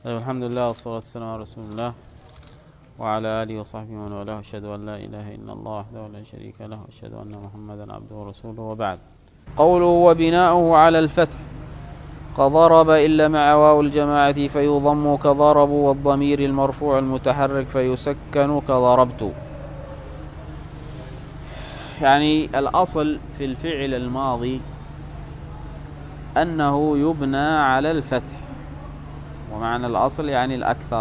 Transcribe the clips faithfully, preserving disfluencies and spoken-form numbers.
طيب، الحمد لله والصلاة والسلام على رسول الله وعلى آله وصحبه ومن والاه، أشهد أن لا إله إلا الله وحده لا شريك له، وأشهد أن محمدا عبده ورسوله، وبعد. قوله وبناؤه على الفتح كضرب إلا مع واو الجماعة فيضم كضرب، والضمير المرفوع المتحرك فيسكن كضربت. يعني الأصل في الفعل الماضي أنه يبنى على الفتح، ومعنى الأصل يعني الأكثر: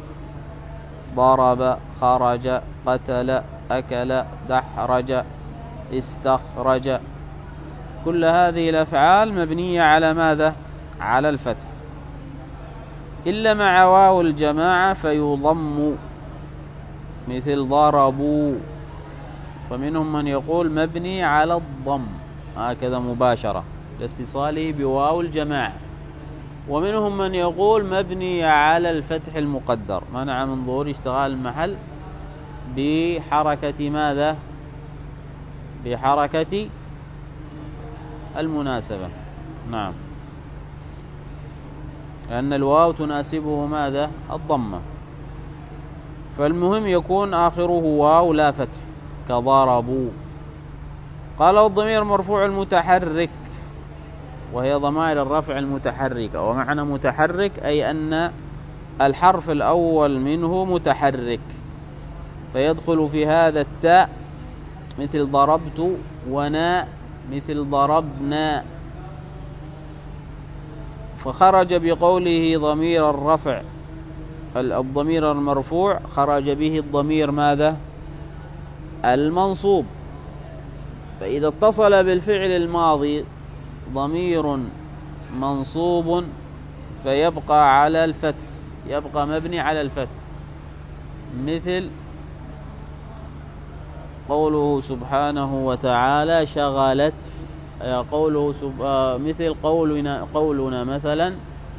ضرب، خرج، قتل، أكل، دحرج، استخرج. كل هذه الأفعال مبنية على ماذا؟ على الفتح، إلا مع واو الجماعة فيضم، مثل ضربوا، فمنهم من يقول مبني على الضم هكذا مباشرة لاتصاله بواو الجماعة، ومنهم من يقول مبني على الفتح المقدر منع من ظهور اشتغال المحل بحركة ماذا؟ بحركة المناسبة. نعم، لأن الواو تناسبه ماذا؟ الضمة. فالمهم يكون آخره واو لا فتح، كضربوا. قال الضمير مرفوع المتحرك، وهي ضمائر الرفع المتحركة. ومعنى متحرك أي أن الحرف الأول منه متحرك، فيدخل في هذا التاء مثل ضربت، وناء مثل ضربنا. فخرج بقوله ضمير الرفع، الضمير المرفوع خرج به الضمير ماذا؟ المنصوب. فإذا اتصل بالفعل الماضي ضمير منصوب فيبقى على الفتح، يبقى مبني على الفتح، مثل قوله سبحانه وتعالى شغلت، قوله سب... مثل قولنا قولنا مثلا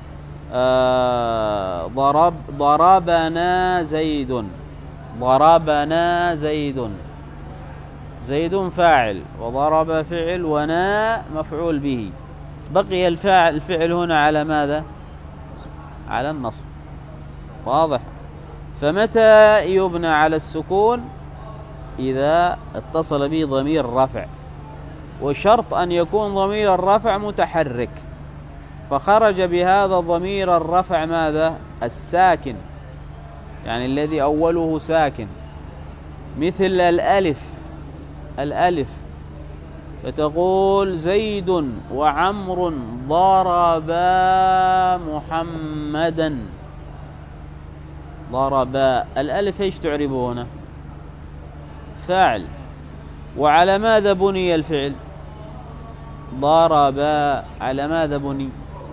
ضرب ضربنا زيد، ضربنا زيد، زيد فاعل وضرب فعل ونا مفعول به. بقي الفاعل الفعل هنا على ماذا؟ على النصب. واضح؟ فمتى يبنى على السكون؟ إذا اتصل به ضمير الرفع، وشرط أن يكون ضمير الرفع متحرك، فخرج بهذا ضمير الرفع ماذا؟ الساكن، يعني الذي أوله ساكن، مثل الألف، الألف فتقول زيد وعمر ضربا محمدا، ضربا. الألف ايش تعربه هنا؟ فاعل. وعلى ماذا بني الفعل؟ ضربا. على ماذا بني؟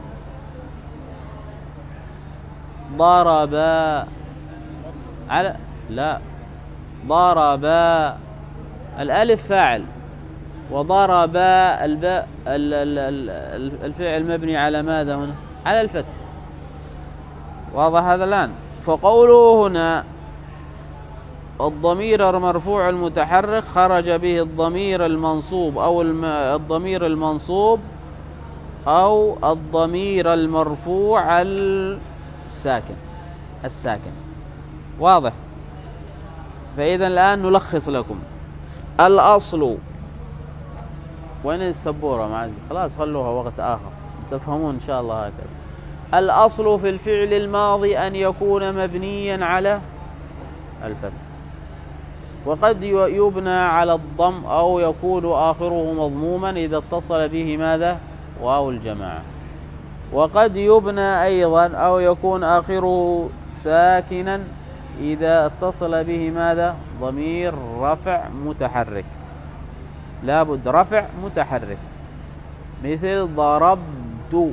ضربا على لا ضربا. الألف فاعل، وضربا الباء الفعل مبني على ماذا هنا؟ على الفتح. واضح هذا الآن؟ فقوله هنا الضمير المرفوع المتحرك خرج به الضمير المنصوب أو الضمير المنصوب أو الضمير المرفوع الساكن، الساكن. واضح؟ فإذا الآن نلخص لكم. الأصل، وين السبورة معي؟ خلاص خلوها وقت آخر تفهمون إن شاء الله. هكذا الأصل في الفعل الماضي أن يكون مبنيا على الفتح، وقد يبنى على الضم أو يكون آخره مضموما إذا اتصل به ماذا؟ واو الجماعة. وقد يبنى أيضا أو يكون آخره ساكنا إذا اتصل به ماذا؟ ضمير رفع متحرك، لابد رفع متحرك، مثل ضربت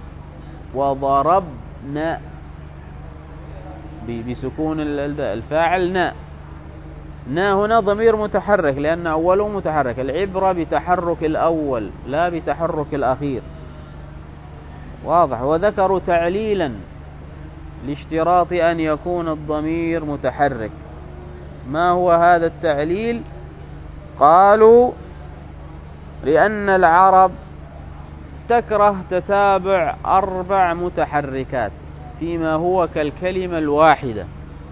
وضربنا بسكون الفاعل نا. نا هنا ضمير متحرك لأن أوله متحرك. العبرة بتحرك الأول لا بتحرك الأخير. واضح؟ وذكروا تعليلا لاشتراط أن يكون الضمير متحرك. ما هو هذا التعليل؟ قالوا لأن العرب تكره تتابع أربع متحركات فيما هو كالكلمة الواحدة.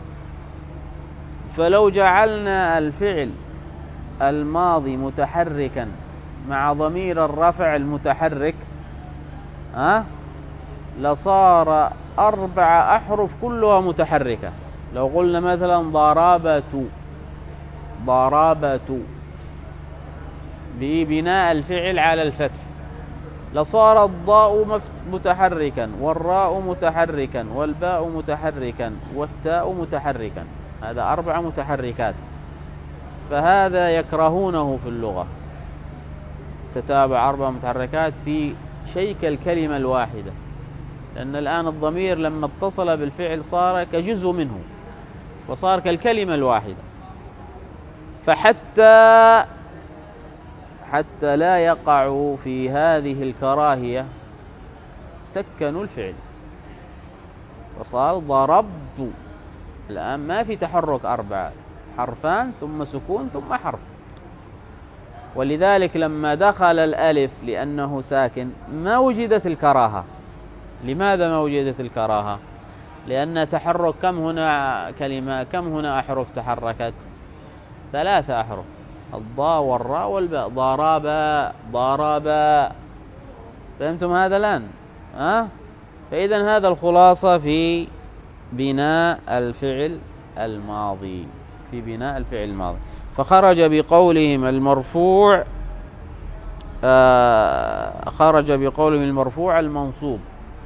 فلو جعلنا الفعل الماضي متحركا مع ضمير الرفع المتحرك أه؟ لصار أربع أحرف كلها متحركة. لو قلنا مثلا ضربت، ضربت ببناء الفعل على الفتح، لصار الضاء متحركا والراء متحركا والباء متحركا والتاء متحركا. هذا أربع متحركات. فهذا يكرهونه في اللغة، تتابع أربع متحركات في شيء كالكلمة الواحدة، لأن الآن الضمير لما اتصل بالفعل صار كجزء منه وصار كالكلمة الواحدة. فحتى حتى لا يقعوا في هذه الكراهية سكنوا الفعل وصار ضربت. الآن ما في تحرك أربعة، حرفان ثم سكون ثم حرف. ولذلك لما دخل الألف لأنه ساكن ما وجدت الكراهة. لماذا ما وجدت الكراهة؟ لأن تحرك كم هنا كلمة، كم هنا أحرف تحركت؟ ثلاثة أحرف، الضاء والراء والباء. ضربا ضربا. فهمتم هذا الآن؟ أه؟ فإذا هذا الخلاصة في بناء الفعل الماضي، في بناء الفعل الماضي. فخرج بقولهم المرفوع آه خرج بقولهم المرفوع المنصوب.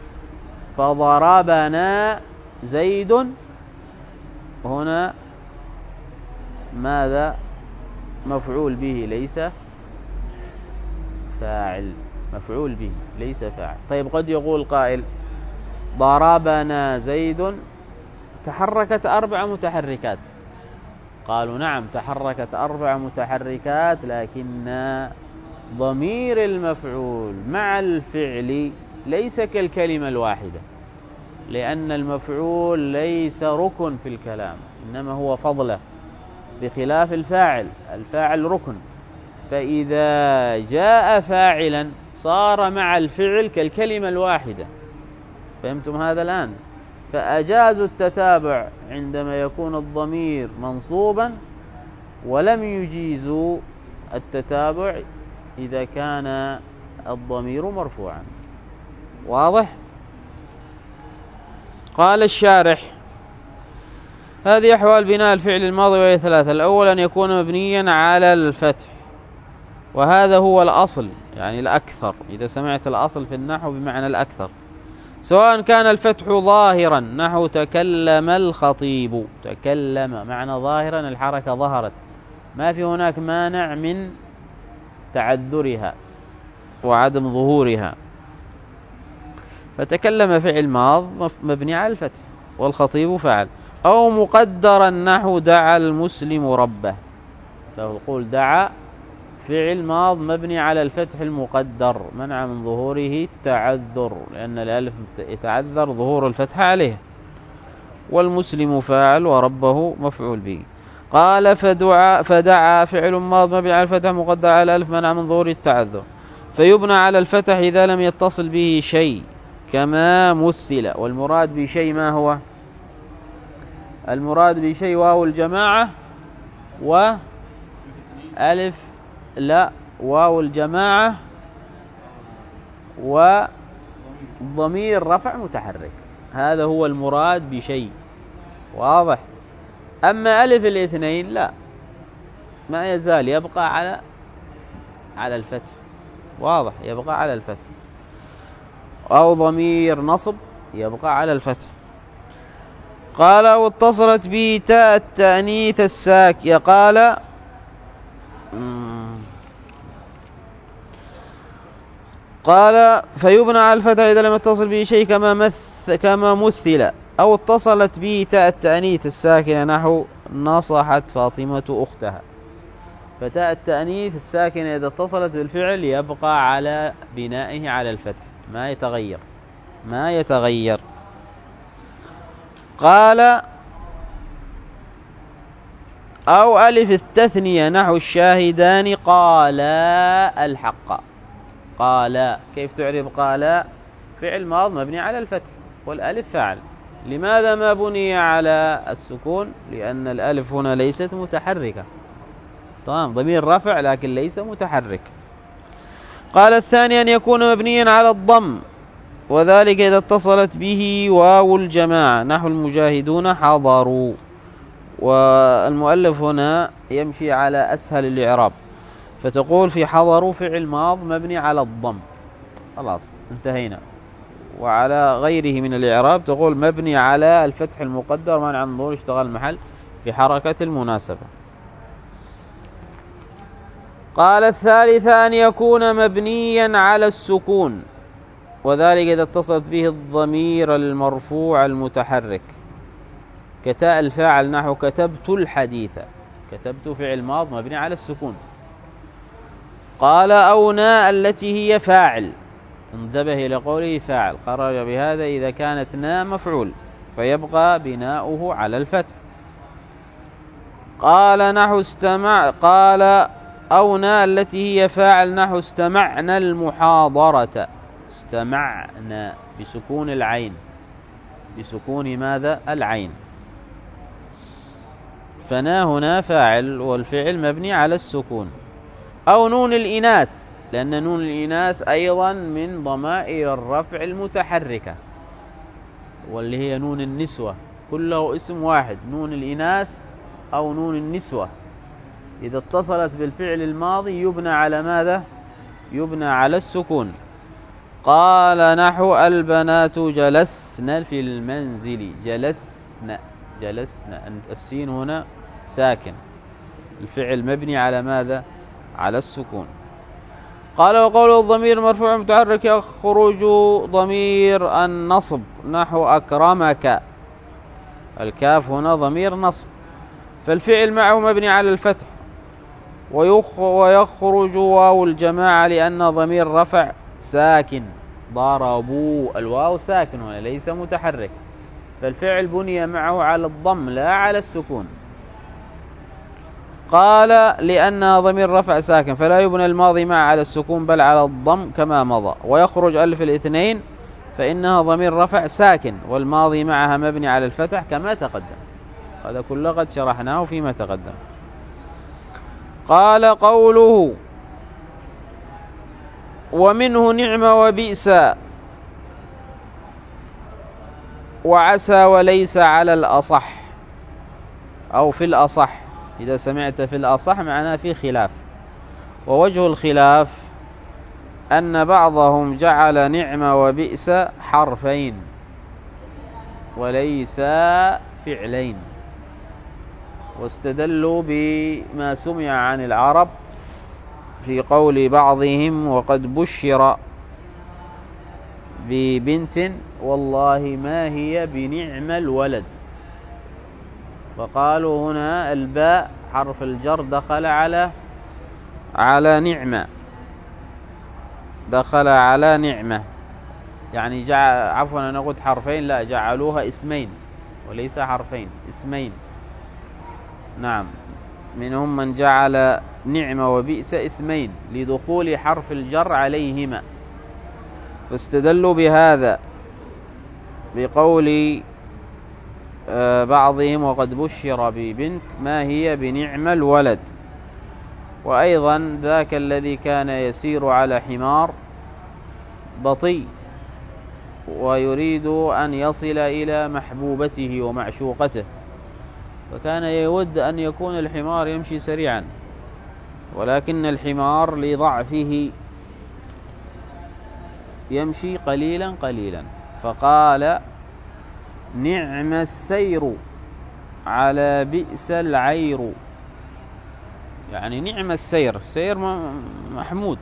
فضربنا زيد هنا ماذا؟ مفعول به ليس فاعل، مفعول به ليس فاعل. طيب قد يقول قائل ضربنا زيد تحركت أربع متحركات. قالوا نعم تحركت أربع متحركات، لكن ضمير المفعول مع الفعل ليس كالكلمة الواحدة، لأن المفعول ليس ركن في الكلام إنما هو فضلة، بخلاف الفاعل. الفاعل ركن. فإذا جاء فاعلا صار مع الفعل كالكلمة الواحدة. فهمتم هذا الآن؟ فأجازوا التتابع عندما يكون الضمير منصوبا، ولم يجيزوا التتابع إذا كان الضمير مرفوعا. واضح؟ قال الشارح: هذه أحوال بناء الفعل الماضي وهي ثلاثة. الأول أن يكون مبنيا على الفتح، وهذا هو الأصل، يعني الأكثر. إذا سمعت الأصل في النحو بمعنى الأكثر، سواء كان الفتح ظاهرا نحو تكلم الخطيب. تكلم معنى ظاهرا، الحركة ظهرت، ما في هناك مانع من تعذرها وعدم ظهورها. فتكلم فعل ماض مبني على الفتح والخطيب فعل. أو مقدرا نحو دعا المسلم ربه. فيقول دعا فعل ماض مبني على الفتح المقدر منع من ظهوره التعذر، لأن الألف يتعذر ظهور الفتح عليه. والمسلم فاعل وربه مفعول به. قال فدعا, فدعا فعل ماض مبني على الفتح مقدر على الألف منع من ظهوره التعذر، فيبنى على الفتح إذا لم يتصل به شيء كما مثل. والمراد بشيء ما هو؟ المراد بشيء واو الجماعة وألف لا واو الجماعة وضمير رفع متحرك. هذا هو المراد بشيء. واضح؟ أما ألف الاثنين لا، ما يزال يبقى على على الفتح. واضح؟ يبقى على الفتح. أو ضمير نصب يبقى على الفتح. قال واتصلت به تاء التأنيث الساكنة. قال قال فيبنى على الفتح إذا لم يتصل به شيء كما مثل كما مثل. أو اتصلت به تاء التأنيث الساكنة نحو نصحت فاطمة أختها. فتاء التأنيث الساكنة إذا اتصلت بالفعل يبقى على بنائه على الفتح، ما يتغير ما يتغير. قال أو ألف التثنية نحو الشاهدان قال الحق. قال كيف تعرف قال؟ فعل ماض مبني على الفتح والألف فاعل. لماذا ما بني على السكون؟ لأن الألف هنا ليست متحركة. تمام، ضمير رفع لكن ليس متحرك. قال الثاني أن يكون مبنيا على الضم، وذلك إذا اتصلت به واو الجماعة، نحو المجاهدون حضروا. والمؤلف هنا يمشي على أسهل الإعراب، فتقول في حضروا فعل ماض مبني على الضم، خلاص انتهينا. وعلى غيره من الإعراب تقول مبني على الفتح المقدر مانع من ظهور اشتغال المحل بحركة المناسبة. قال الثالث أن يكون مبنيا على السكون، وذلك إذا اتصلت به الضمير المرفوع المتحرك، كتاء الفاعل نحو كتبت الحديث. كتبت فعل ماض مبني على السكون. قال أو ناء التي هي فاعل، انتبه إلى قوله فاعل، خرج بهذا إذا كانت ناء مفعول فيبقى بناؤه على الفتح. قال نحو استمع، قال أو ناء التي هي فاعل نحو استمعنا المحاضرة. استمعنا بسكون العين، بسكون ماذا؟ العين. فنا هنا فاعل والفعل مبني على السكون. أو نون الإناث، لأن نون الإناث أيضا من ضمائر الرفع المتحركة، واللي هي نون النسوة، كله اسم واحد، نون الإناث أو نون النسوة. إذا اتصلت بالفعل الماضي يبنى على ماذا؟ يبنى على السكون. قال نحو البنات جلسن في المنزل. جلسن، جلسن، السين هنا ساكن، الفعل مبني على ماذا؟ على السكون. قال وقوله الضمير مرفوع متحرك يخرج ضمير النصب نحو أكرمك. الكاف هنا ضمير نصب، فالفعل معه مبني على الفتح. ويخرج واو الجماعة لأن ضمير رفع ساكن. ضربوا، الواو ساكن هنا ليس متحرك، فالفعل بني معه على الضم لا على السكون. قال لأنها ضمير رفع ساكن فلا يبنى الماضي معه على السكون بل على الضم كما مضى. ويخرج ألف الاثنين فإنها ضمير رفع ساكن والماضي معها مبني على الفتح كما تقدم. هذا كله قد شرحناه فيما تقدم. قال قوله ومنه نعم وبئس وعسى وليس على الأصح، أو في الأصح. إذا سمعت في الأصح معناه في خلاف، ووجه الخلاف أن بعضهم جعل نعم وبئس حرفين وليس فعلين، واستدلوا بما سمع عن العرب في قول بعضهم وقد بشر ببنت والله ما هي بنعم الولد، فقالوا هنا الباء حرف الجر دخل على على نعمة، دخل على نعمة، يعني جعل عفوا أنا قلت حرفين، لا جعلوها اسمين وليس حرفين، اسمين. نعم، منهم من جعل نعم وبئس اسمين لدخول حرف الجر عليهما، فاستدلوا بهذا بقول بعضهم وقد بشر ببنت ما هي بنعم الولد. وأيضا ذاك الذي كان يسير على حمار بطيء ويريد أن يصل إلى محبوبته ومعشوقته، فكان يود أن يكون الحمار يمشي سريعا، ولكن الحمار لضعفه يمشي قليلا قليلا، فقال نعم السير على بئس العير، يعني نعم السير، السير محمود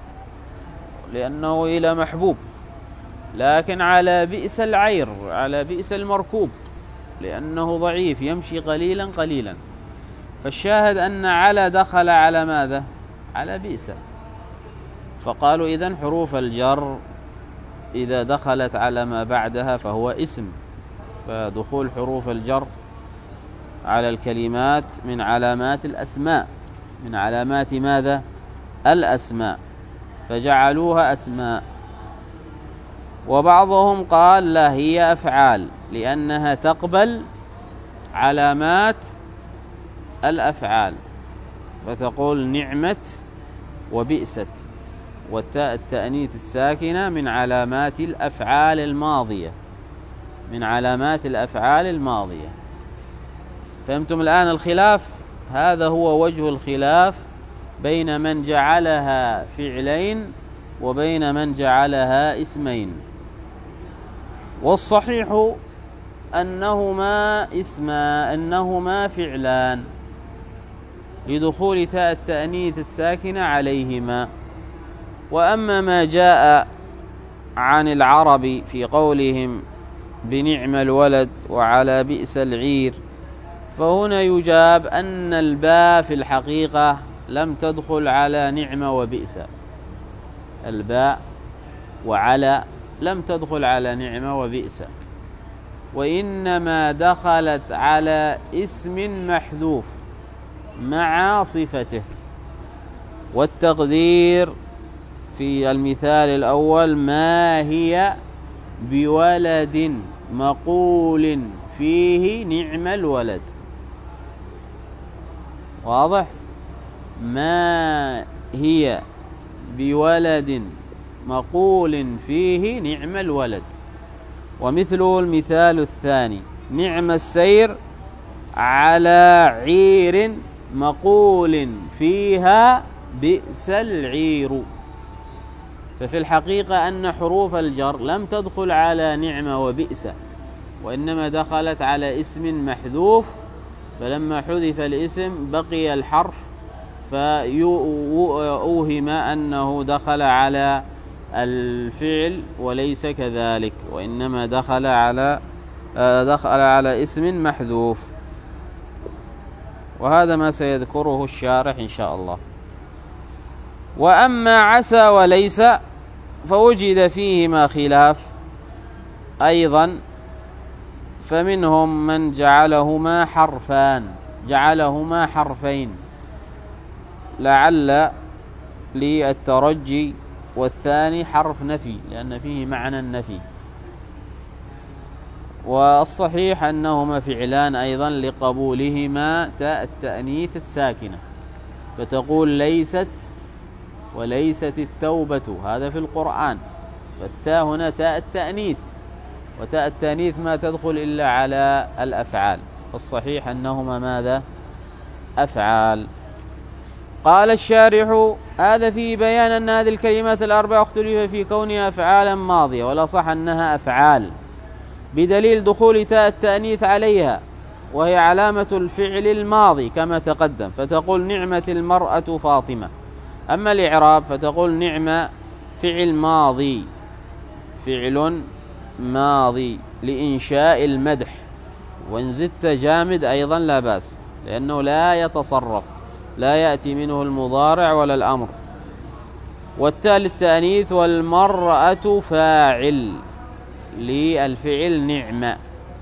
لأنه إلى محبوب، لكن على بئس العير، على بئس المركوب لأنه ضعيف يمشي قليلا قليلا. فالشاهد أن على دخل على ماذا؟ على بئس. فقالوا إذن حروف الجر إذا دخلت على ما بعدها فهو اسم، فدخول حروف الجر على الكلمات من علامات الأسماء، من علامات ماذا؟ الأسماء، فجعلوها أسماء. وبعضهم قال لا، هي أفعال لأنها تقبل علامات الأفعال، فتقول نعمت وبئست، والتاء التأنيث الساكنة من علامات الأفعال الماضية، من علامات الأفعال الماضية. فهمتم الآن الخلاف؟ هذا هو وجه الخلاف بين من جعلها فعلين وبين من جعلها اسمين. والصحيح أنهما اسما أنهما فعلان لدخول تاء التأنيث الساكنة عليهما. وأما ما جاء عن العرب في قولهم بنعم الولد وعلى بئس العير، فهنا يجاب أن الباء في الحقيقة لم تدخل على نعم وبئس، الباء وعلى لم تدخل على نعم وبئس، وإنما دخلت على اسم محذوف مع صفته. والتقدير في المثال الأول ما هي بولد مقول فيه نعم الولد، واضح؟ ما هي بولد مقول فيه نعم الولد. ومثله المثال الثاني نعم السير على عير مقول فيها بئس العير. ففي الحقيقة أن حروف الجر لم تدخل على نعم وبئس، وإنما دخلت على اسم محذوف، فلما حذف الاسم بقي الحرف فأوهم أنه دخل على الفعل، وليس كذلك، وإنما دخل على دخل على اسم محذوف. وهذا ما سيذكره الشارح إن شاء الله. وأما عسى وليس فوجد فيهما خلاف أيضا، فمنهم من جعلهما حرفان جعلهما حرفين لعل للترجي، والثاني حرف نفي لأن فيه معنى النفي. والصحيح أنهما فعلان أيضا لقبولهما تاء التأنيث الساكنة، فتقول ليست وليست التوبة، هذا في القرآن، فالتاء هنا تاء التأنيث، وتاء التأنيث ما تدخل إلا على الأفعال، فالصحيح أنهما ماذا؟ أفعال. قال الشارح هذا فيه بيان أن هذه الكلمات الأربع اختلف في كونها أفعالا ماضية، ولا صح أنها أفعال بدليل دخول تاء التأنيث عليها، وهي علامة الفعل الماضي كما تقدم، فتقول نعمة المرأة فاطمة. أما الإعراب فتقول نعمة فعل ماضي فعل ماضي لإنشاء المدح، وإن زدت جامد أيضا لا بأس، لأنه لا يتصرف، لا يأتي منه المضارع ولا الأمر. والتاء للتأنيث، والمرأة فاعل للفعل نعمة،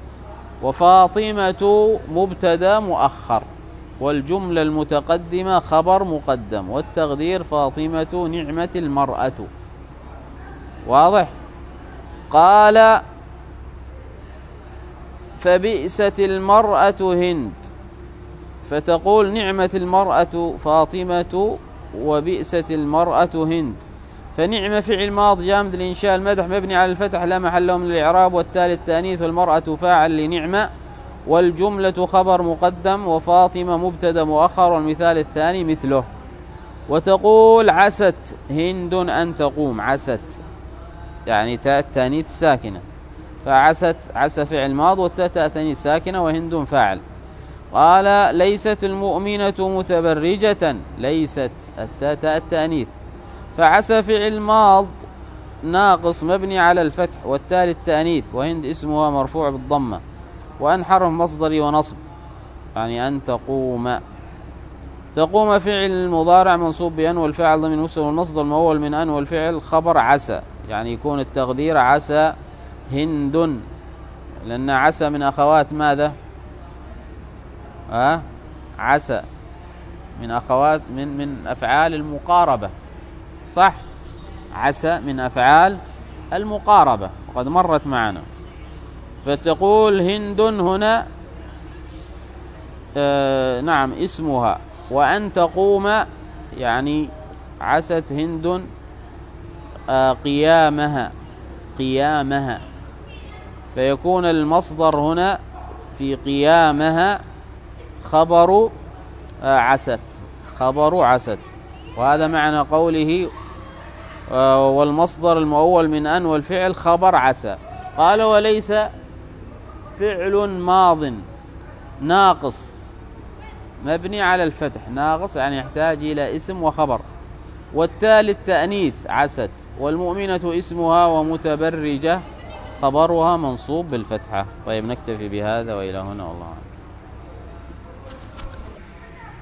وفاطمة مبتدا مؤخر، والجملة المتقدمة خبر مقدم، والتقدير فاطمة نعمة المرأة. واضح؟ قال فبئست المرأة هند، فتقول نعمة المرأة فاطمة وبئست المرأة هند. فنعمة فعل ماضي جامد لإنشاء المدح مبني على الفتح لا محل له من الإعراب، والتالي التأنيث، والمرأة فاعل لنعمة، والجملة خبر مقدم، وفاطمة مبتدا مؤخر، والمثال الثاني مثله. وتقول عست هند أن تقوم، عست يعني تاء التأنيث ساكنة، فعست عس فعل ماض والتاء تأنيث ساكنة وهند فاعل. قال ليست المؤمنة متبرجة، ليست التاء التأنيث، فعس فعل ماض ناقص مبني على الفتح، والتالي التأنيث، وهند اسمها مرفوع بالضمة، وأن حرف مصدري ونصب يعني أن تقوم. تقوم فعل مضارع منصوب بأن، والفاعل ضمن وصل، والمصدر المؤول من أن، والفعل خبر عسى، يعني يكون التقدير عسى هند، لأن عسى من أخوات ماذا؟ أه؟ عسى من أخوات من من أفعال المقاربة، صح؟ عسى من أفعال المقاربة وقد مرت معنا. فتقول هند هنا آه نعم اسمها، وأن تقوم يعني عست هند آه قيامها قيامها، فيكون المصدر هنا في قيامها خبر آه عست خبر عست. وهذا معنى قوله آه والمصدر المؤول من أن والفعل خبر عسى. قال وليس فعل ماض ناقص مبني على الفتح، ناقص يعني يحتاج إلى اسم وخبر، والتالي التأنيث عست، والمؤمنة اسمها ومتبرجة خبرها منصوب بالفتحة. طيب نكتفي بهذا وإلى هنا والله.